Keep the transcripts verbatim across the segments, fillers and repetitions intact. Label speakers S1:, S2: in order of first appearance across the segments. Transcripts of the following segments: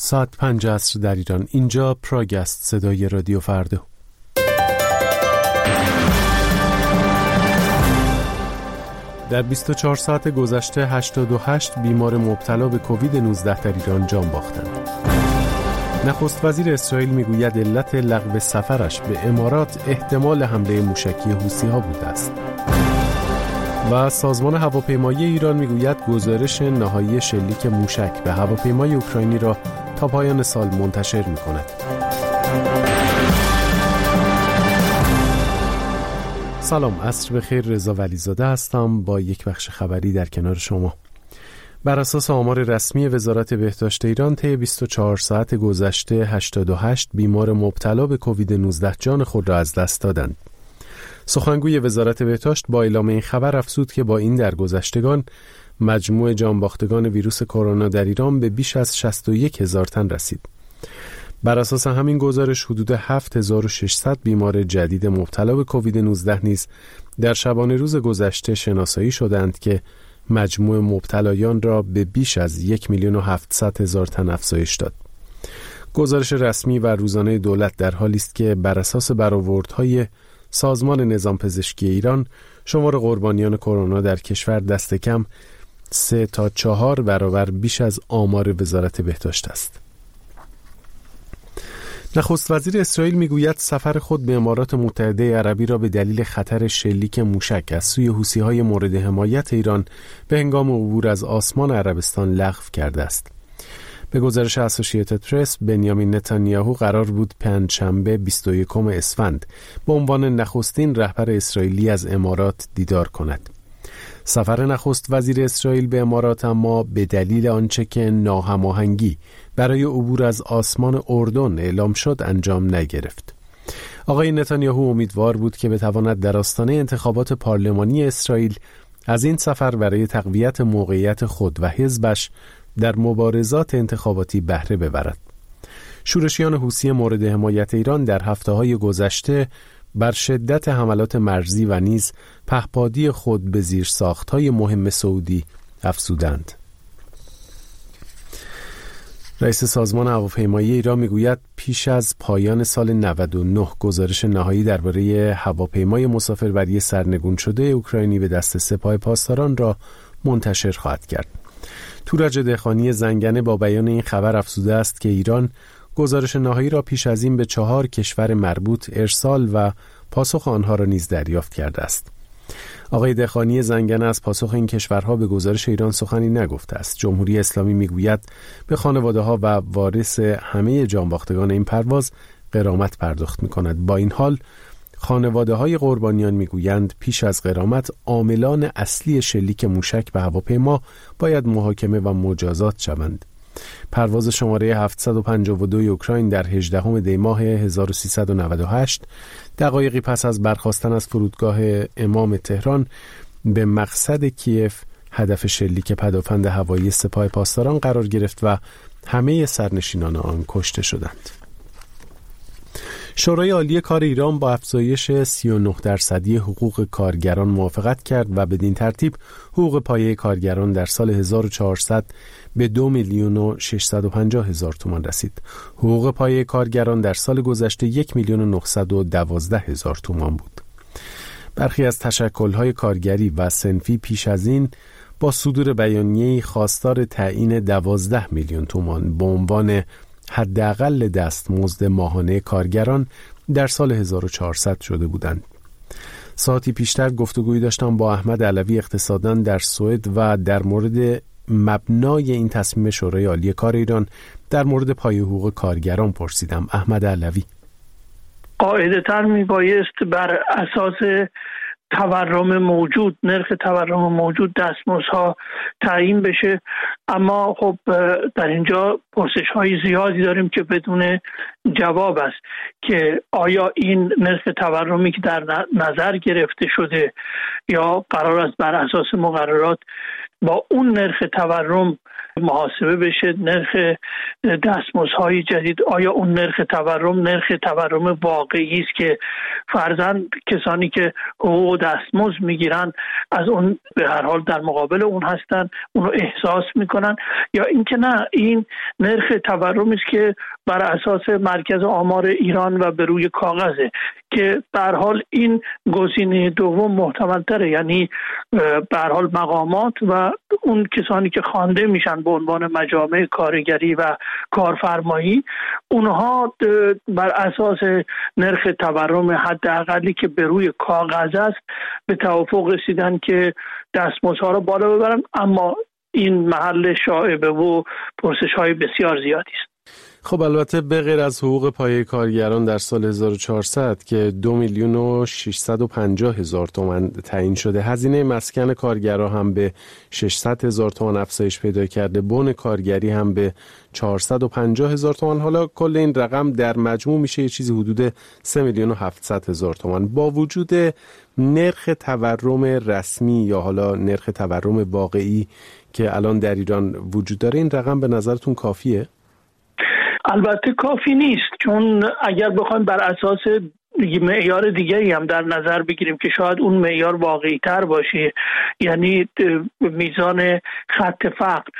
S1: ساعت پنج عصر در ایران. اینجا پراگ است، صدای رادیو فردا. در بیست و چهار ساعت گذشته هشتاد و هشت بیمار مبتلا به کووید نوزده در ایران جان باختند. نخست وزیر اسرائیل میگوید علت لغو سفرش به امارات احتمال حمله موشکی حوثی‌ها بوده است. و سازمان هواپیمایی ایران میگوید گزارش نهایی شلیک موشک به هواپیمای اوکراینی را تا پایان سال منتشر می‌کند. سلام، عصر بخیر. رضا ولیزاده هستم با یک بخش خبری در کنار شما. بر اساس آمار رسمی وزارت بهداشت ایران طی بیست و چهار ساعت گذشته هشتاد و هشت بیمار مبتلا به کووید نوزده جان خود را از دست دادند. سخنگوی وزارت بهداشت با اعلام این خبر افزود که با این درگذشتگان مجموع جانباختگان ویروس کرونا در ایران به بیش از شصت و یک هزار تن رسید. بر اساس همین گزارش حدود هفت هزار و ششصد بیمار جدید مبتلا به کووید نوزده نیز در شبانه روز گذشته شناسایی شدند که مجموع مبتلایان را به بیش از یک میلیون و هفتصد هزار تن افزایش داد. گزارش رسمی و روزانه دولت در حالی است که بر اساس برآوردهای سازمان نظام پزشکی ایران شمار قربانیان کرونا در کشور دست کم سه تا چهار برابر بیش از آمار وزارت بهداشت است. نخست وزیر اسرائیل میگوید سفر خود به امارات متحده عربی را به دلیل خطر شلیک موشک از سوی حوثی‌های مورد حمایت ایران به هنگام عبور از آسمان عربستان لغو کرده است. به گزارش اسوسییتد پرس، بنیامین نتانیاهو قرار بود پنجشنبه بیست و یکم اسفند به عنوان نخستین رهبر اسرائیلی از امارات دیدار کند. سفر نخست وزیر اسرائیل به امارات اما به دلیل آنچه که ناهماهنگی برای عبور از آسمان اردن اعلام شد انجام نگرفت. آقای نتانیاهو امیدوار بود که بتواند در آستانه انتخابات پارلمانی اسرائیل از این سفر برای تقویت موقعیت خود و حزبش در مبارزات انتخاباتی بهره ببرد. شورشیان حوثی مورد حمایت ایران در هفته‌های گذشته بر شدت حملات مرزی و نیز پهپادی خود به زیرساخت‌های مهم سعودی افزودند. رئیس سازمان هواپیمایی ایران میگوید پیش از پایان سال نود و نه گزارش نهایی درباره هواپیمای مسافربری سرنگون شده اوکراینی به دست سپاه پاسداران را منتشر خواهد کرد. تورج دهخانی زنگنه با بیان این خبر افزوده است که ایران گزارش نهایی را پیش از این به چهار کشور مربوط ارسال و پاسخ آنها را نیز دریافت کرده است. آقای دهخانی زنگنه از پاسخ این کشورها به گزارش ایران سخنی نگفته است. جمهوری اسلامی میگوید به خانواده‌ها و وارث همه جانباختگان این پرواز غرامت پرداخت می‌کند. با این حال خانواده‌های قربانیان میگویند پیش از غرامت عاملان اصلی شلیک موشک به هواپیما باید محاکمه و مجازات شوند. پرواز شماره هفتصد و پنجاه و دو اوکراین در هجدهم دی ماه هزار و سیصد و نود و هشت دقایقی پس از برخاستن از فرودگاه امام تهران به مقصد کیف هدف شلیک پدافند هوایی سپاه پاسداران قرار گرفت و همه سرنشینان آن کشته شدند. شورای عالی کار ایران با افزایش سی و نه درصدی حقوق کارگران موافقت کرد و بدین ترتیب حقوق پایه کارگران در سال هزار و چهارصد به دو میلیون و ششصد و پنجاه هزار تومان رسید. حقوق پایه کارگران در سال گذشته یک میلیون و نهصد و دوازده هزار تومان بود. برخی از تشکل‌های کارگری و صنفی پیش از این با صدور بیانیه‌ای خواستار تعیین دوازده میلیون تومان به عنوان حداقل دستمزد ماهانه کارگران در سال هزار و چهارصد شده بودند. ساعتی پیشتر گفتگویی داشتم با احمد علوی اقتصاددان در سوئد و در مورد مبنای این تصمیم شورای عالی کار ایران در مورد پایه حقوق کارگران پرسیدم. احمد علوی:
S2: قاعدتاً میبایست بر اساس تورم موجود، نرخ تورم موجود دستمزدها تعیین بشه، اما خب در اینجا پرسش های زیادی داریم که بدون جواب است که آیا این نرخ تورمی که در نظر گرفته شده یا قرار است بر اساس مقررات با اون نرخ تورم محاسبه بشه نرخ دستمزدهای جدید. آیا اون نرخ تورم نرخ تورم واقعی است که فرضاً کسانی که حقوق دستمزد میگیرن از اون به هر حال در مقابل اون هستن، اون رو احساس میکنن، یا اینکه نه این نرخ تورمی است که بر اساس مرکز آمار ایران و به روی کاغذه که به هر حال این گزینه دوم محتمل تره، یعنی به هر حال مقامات و اون کسانی که خوانده میشن به عنوان مجامع کارگری و کارفرمایی، اونها بر اساس نرخ تورم حداقلی که به روی کاغذ است به توافق رسیدن که دستمزدها رو بالا ببرن. اما این محل شائبه و پرسش‌های بسیار زیادی است.
S1: خب البته به غیر از حقوق پایه کارگران در سال هزار و چهارصد که دو میلیون و ششصد و پنجاه هزار تومان تعیین شده، هزینه مسکن کارگرها هم به ششصد هزار تومان افزایش پیدا کرده، بن کارگری هم به چهارصد و پنجاه هزار تومان. حالا کل این رقم در مجموع میشه یه چیزی حدود سه میلیون و هفتصد هزار تومان. با وجود نرخ تورم رسمی یا حالا نرخ تورم واقعی که الان در ایران وجود داره، این رقم به نظرتون کافیه؟
S2: البته کافی نیست، چون اگر بخوایم بر اساس معیار دیگری هم در نظر بگیریم که شاید اون معیار واقعی تر باشه، یعنی میزان خط فقر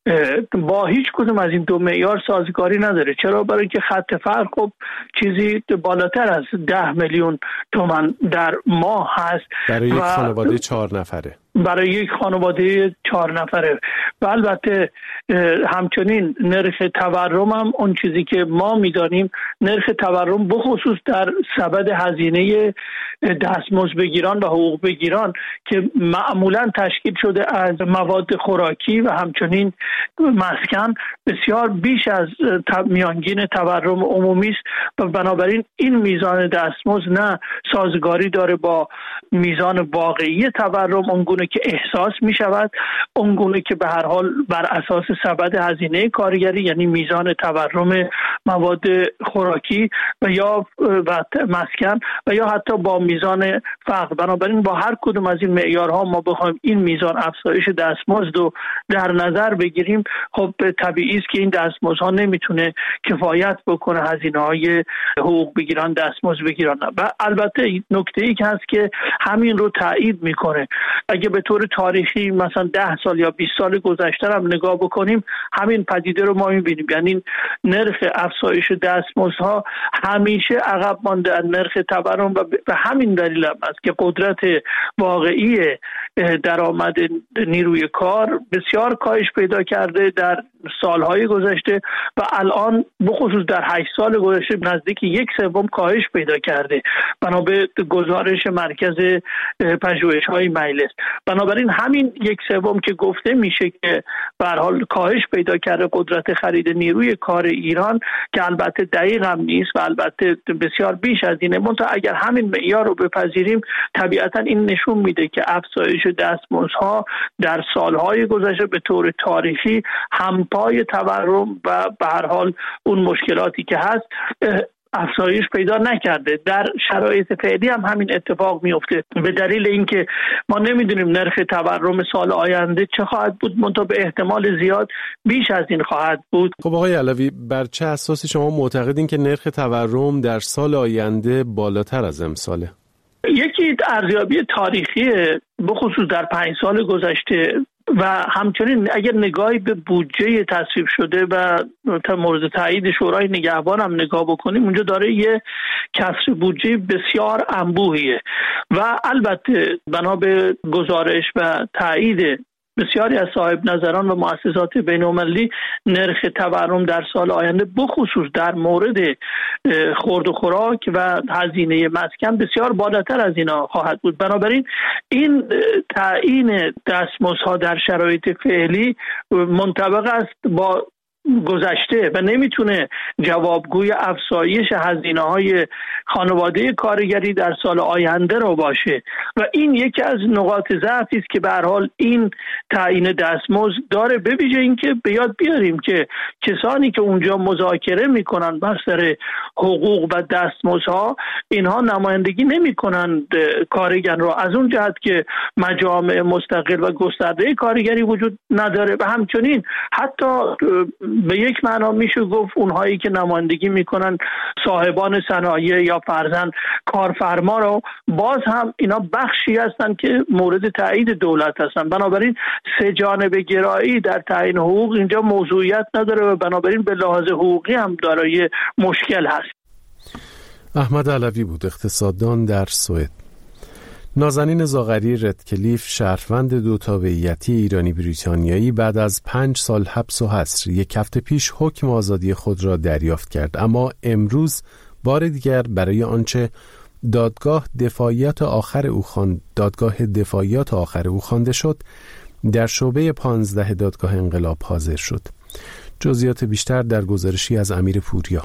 S2: با هیچ کدوم از این دو معیار سازگاری نداره. چرا؟ برای اینکه خط فقر خب چیزی بالاتر از ده میلیون تومان در ماه هست
S1: برای یک خانواده چهار نفره
S2: برای یک خانواده چهار نفره و البته همچنین نرخ تورم هم اون چیزی که ما میدانیم، نرخ تورم بخصوص در سبد هزینه دستمزد بگیران و حقوق بگیران که معمولا تشکیل شده از مواد خوراکی و همچنین مسکن، بسیار بیش از میانگین تورم عمومی است و بنابراین این میزان دستمزد نه سازگاری داره با میزان واقعی تورم اونگونه که احساس می شود، اونگونه که به هر حال بر اساس سبد هزینه کارگری یعنی میزان تورم مواد خوراکی و یا و مسکن و یا حتی با میزان فقر. بنابراین با هر کدوم از این معیارها ما بخوایم این میزان افزایش دستمزد رو در نظر بگیریم، خب طبیعی است که این دستمزدها نمیتونه کفایت بکنه هزینه‌های حقوق بگیران دستمزد بگیران. و البته نکته ای که هست که همین رو تایید میکنه، اگه به طور تاریخی مثلا ده سال یا بیست سال گذشته هم نگاه بکنیم همین پدیده رو ما میبینیم، یعنی نرخ افزایش دستمزدها همیشه عقب مانده از نرخ تورم و به همین دلیل هم است که قدرت واقعی درآمد نیروی کار بسیار کاهش پیدا کرده در سالهای گذشته و الان بخصوص در هشت سال گذشته نزدیک یک سوم کاهش پیدا کرده بنا به گزارش مرکز پژوهش‌های مجلس. بنابراین همین یک سوم که گفته میشه که به هر حال کاهش پیدا کرده قدرت خرید نیروی کار ایران، که البته دقیق هم نیست و البته بسیار بیش از اینه، منتها اگر همین معیار رو بپذیریم طبیعتا این نشون میده که افزایش دستمزدها در سالهای گذشته به طور تاریخی همپای تورم و به هر حال اون مشکلاتی که هست افزایش پیدا نکرده. در شرایط فعلی هم همین اتفاق میفته به دلیل اینکه ما نمیدونیم نرخ تورم سال آینده چه خواهد بود، منتها به احتمال زیاد بیش از این خواهد بود.
S1: خب آقای علوی، بر چه اساسی شما معتقدین که نرخ تورم در سال آینده بالاتر از امساله؟
S2: یکی ارزیابی تاریخی بخصوص در پنج سال گذشته و همچنین اگر نگاهی به بودجه تصویب شده و مورد تایید شورای نگهبان هم نگاه بکنیم، اونجا داره یه کسر بودجه بسیار انبوهیه و البته بنا به گزارش و تایید بسیاری از صاحب نظران و مؤسسات بین‌المللی نرخ تورم در سال آینده بخصوص در مورد خورد و خوراک و هزینه مسکن بسیار بالاتر از اینا خواهد بود. بنابراین این تعیین دستمزدها در شرایط فعلی منطبق است با گذشته و نمیتونه جوابگوی افزایش هزینه‌های خانواده کارگری در سال آینده رو باشه و این یکی از نقاط ضعفی است که به هر حال این تعیین دستمزد داره. به ویژه اینکه به یاد بیاریم که کسانی که اونجا مذاکره میکنن بر سر حقوق و دستمزدها، اینها نمایندگی نمیکنن کارگر رو، از اون جهت که مجامع مستقل و گسترده کارگری وجود نداره و همچنین حتی به یک معنا میشه گفت اونهایی که نمایندگی میکنن صاحبان صنایع یا فرضاً کارفرما رو، باز هم اینا بخشی هستن که مورد تایید دولت هستن. بنابراین سه جانبه گرایی در تعیین حقوق اینجا موضوعیت نداره و بنابراین به لحاظ حقوقی هم دارای مشکل هست.
S1: احمد علوی بود، اقتصاددان در سوئد. نازنین زاغری رتکلیف، شهروند دو تابعیتی ایرانی بریتانیایی، بعد از پنج سال حبس و حصر یک هفته پیش حکم آزادی خود را دریافت کرد، اما امروز بار دیگر برای آنچه دادگاه دفاعیات آخر او خواند دادگاه دفاعیات آخر او خوانده شد در شعبه پانزده دادگاه انقلاب حاضر شد. جزئیات بیشتر در گزارشی از امیر پوریا.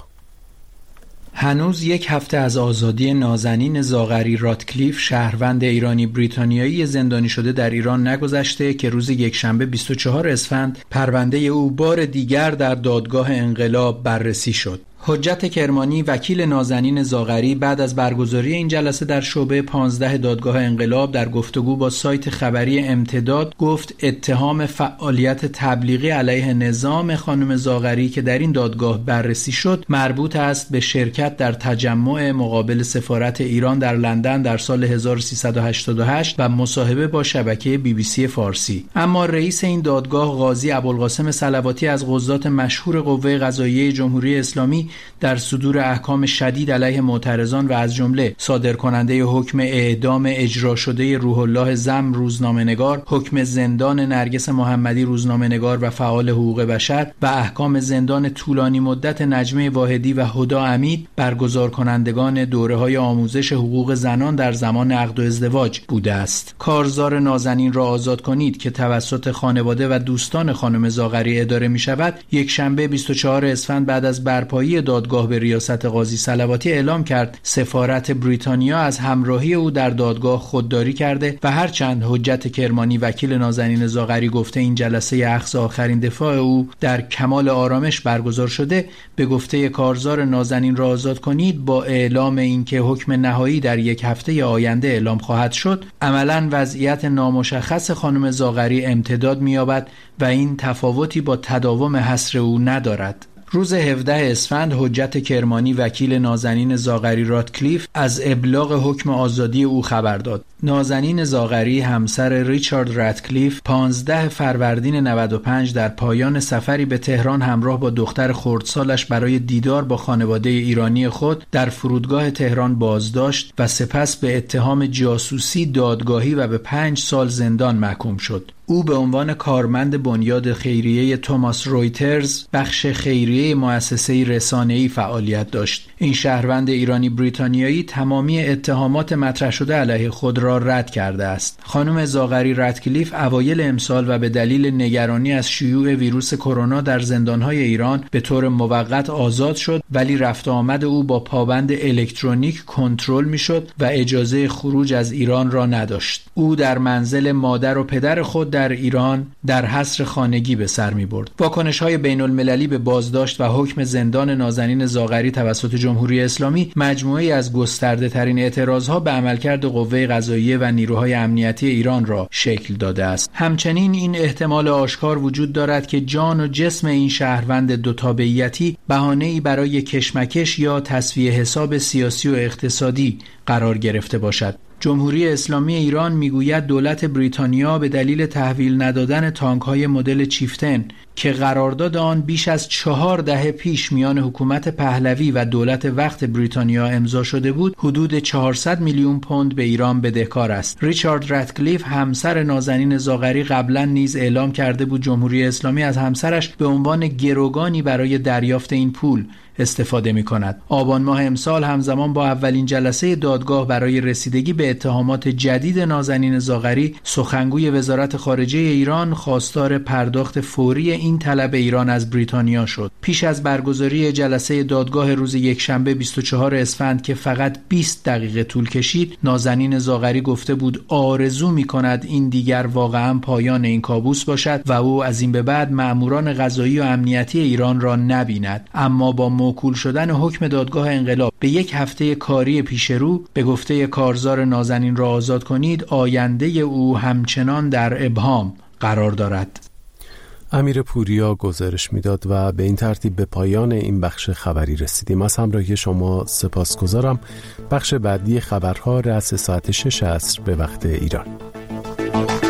S3: هنوز یک هفته از آزادی نازنین زاغری راتکلیف، شهروند ایرانی بریتانیایی زندانی شده در ایران نگذشته که روز یکشنبه بیست و چهارم اسفند پرونده او بار دیگر در دادگاه انقلاب بررسی شد. حجت کرمانی، وکیل نازنین زاغری، بعد از برگزاری این جلسه در شعبه پانزده دادگاه انقلاب در گفتگو با سایت خبری امتداد گفت اتهام فعالیت تبلیغی علیه نظام خانم زاغری که در این دادگاه بررسی شد مربوط است به شرکت در تجمع مقابل سفارت ایران در لندن در سال هزار و سیصد و هشتاد و هشت و مصاحبه با شبکه بی بی سی فارسی. اما رئیس این دادگاه قاضی ابوالقاسم صلواتی از قضات مشهور قوه قضاییه جمهوری اسلامی در صدور احکام شدید علیه معترضان و از جمله صادرکننده حکم اعدام اجرا شده روح الله زم روزنامه‌نگار، حکم زندان نرگس محمدی روزنامه‌نگار و فعال حقوق بشر و احکام زندان طولانی مدت نجمه واحدی و هدا امید برگزار کنندگان دوره‌های آموزش حقوق زنان در زمان عقد و ازدواج بوده است. کارزار نازنین را آزاد کنید که توسط خانواده و دوستان خانم زاغری اداره می‌شود، یک شنبه بیست و چهارم اسفند بعد از برپایی دادگاه به ریاست قاضی صلواتی اعلام کرد سفارت بریتانیا از همراهی او در دادگاه خودداری کرده و هرچند حجت کرمانی، وکیل نازنین زاغری، گفته این جلسه اخذ آخرین دفاع او در کمال آرامش برگزار شده، به گفته کارزار نازنین را آزاد کنید با اعلام اینکه حکم نهایی در یک هفته آینده اعلام خواهد شد، عملاً وضعیت نامشخص خانم زاغری امتداد می‌یابد و این تفاوتی با تداوم حصر او ندارد. روز هفدهم اسفند حجت کرمانی، وکیل نازنین زاغری راتکلیف، از ابلاغ حکم آزادی او خبر داد. نازنین زاغری، همسر ریچارد راتکلیف، پانزدهم فروردین نود و پنج در پایان سفری به تهران همراه با دختر خردسالش برای دیدار با خانواده ایرانی خود در فرودگاه تهران بازداشت و سپس به اتهام جاسوسی دادگاهی و به پنج سال زندان محکوم شد. او به عنوان کارمند بنیاد خیریه توماس رویترز، بخش خیریه مؤسسه رسانه‌ای فعالیت داشت. این شهروند ایرانی بریتانیایی تمامی اتهامات مطرح شده علیه خود را رد کرده است. خانم زاغری راتکلیف اوایل امسال و به دلیل نگرانی از شیوع ویروس کرونا در زندان‌های ایران به طور موقت آزاد شد، ولی رفت و آمد او با پابند الکترونیک کنترل می‌شد و اجازه خروج از ایران را نداشت. او در منزل مادر و پدر خود در ایران در حصر خانگی به سر می‌برد. واکنش‌های بین‌المللی به بازداشت و حکم زندان نازنین زاغری توسط جمهوری اسلامی مجموعه‌ای از گسترده‌ترین اعتراضها به عملکرد قوه قضاییه و نیروهای امنیتی ایران را شکل داده است. همچنین این احتمال آشکار وجود دارد که جان و جسم این شهروند دو تابعیتی بهانه‌ای برای کشمکش یا تسویه حساب سیاسی و اقتصادی قرار گرفته باشد. جمهوری اسلامی ایران میگوید دولت بریتانیا به دلیل تحویل ندادن تانک‌های مدل چیفتن که قرارداد آن بیش از چهار دهه پیش میان حکومت پهلوی و دولت وقت بریتانیا امضا شده بود، حدود چهارصد میلیون پوند به ایران بدهکار است. ریچارد راتکلیف، همسر نازنین زاغری، قبلا نیز اعلام کرده بود جمهوری اسلامی از همسرش به عنوان گروگانی برای دریافت این پول استفاده می کند. آبان ماه امسال همزمان با اولین جلسه دادگاه برای رسیدگی به اتهامات جدید نازنین زاغری، سخنگوی وزارت خارجه ایران خواستار پرداخت فوری این طلب ایران از بریتانیا شد. پیش از برگزاری جلسه دادگاه روز یکشنبه بیست و چهارم اسفند که فقط بیست دقیقه طول کشید، نازنین زاغری گفته بود آرزو می‌کند این دیگر واقعا پایان این کابوس باشد و او از این به بعد مأموران قضایی و امنیتی ایران را نبیند. اما با موکول شدن حکم دادگاه انقلاب به یک هفته کاری پیش رو، به گفته کارزار نازنین را آزاد کنید، آینده او همچنان در ابهام قرار دارد.
S1: امیر پوریا گزارش میداد و به این ترتیب به پایان این بخش خبری رسیدیم. از همراهی شما سپاسگزارم. بخش بعدی خبرها رأس ساعت شش عصر به وقت ایران.